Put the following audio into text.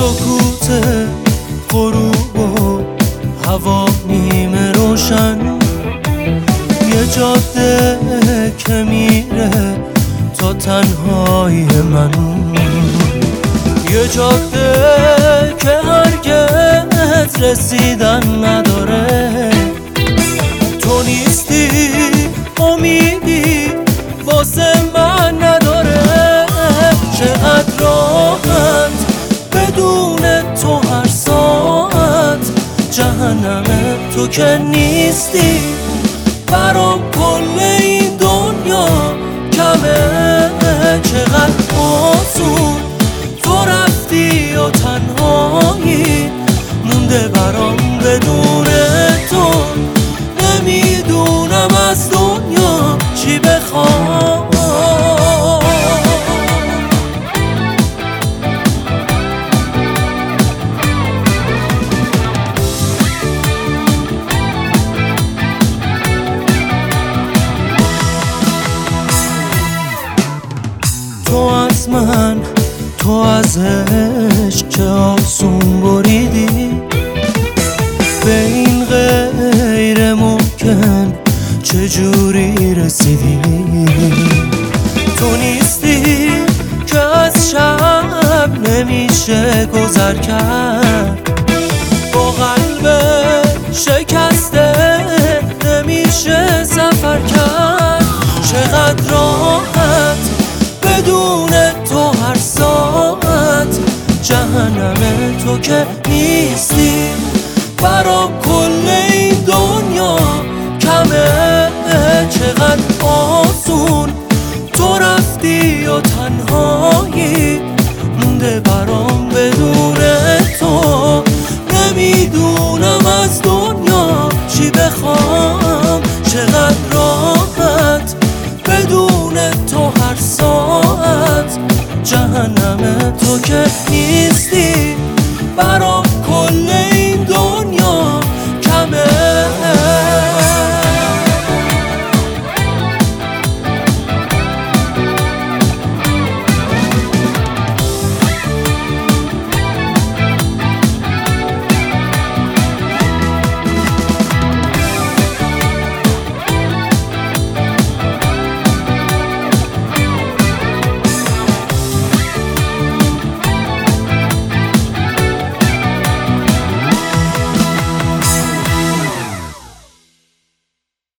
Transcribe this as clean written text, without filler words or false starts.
سکوت غروب و هوا نیمه روشن، یه جاده که میره تا تنهایی من، یه جاده که هرگز رسیدن نداره. تو نیستی امیدی واسه من نداره. چقدر راحت بدون تو هر ساعت جهنمه، تو که نیستی برام کل این دنیا کمه. چقدر آسون تو رفتی و تنهایی مونده برام بدون تو. نمیدونم از دنیا چی بخوام. تو از من، تو از عشق چه آسون بریدی، به این غیر ممکن چجوری رسیدی. تو نیستی که از شب نمیشه گذر کرد، با قلب شکسته نمیشه سفر کرد. چقدر راحت بدون تو هر ساعت جهنمه، تو که نیستی برام کل این دنیا کمه. چقدر آسون تو رفتی و تنهایی مونده برام بدون تو. نمیدونم از دنیا چی بخوام. چقدر راحت بدون تو هر ساعت جهنمه، تو که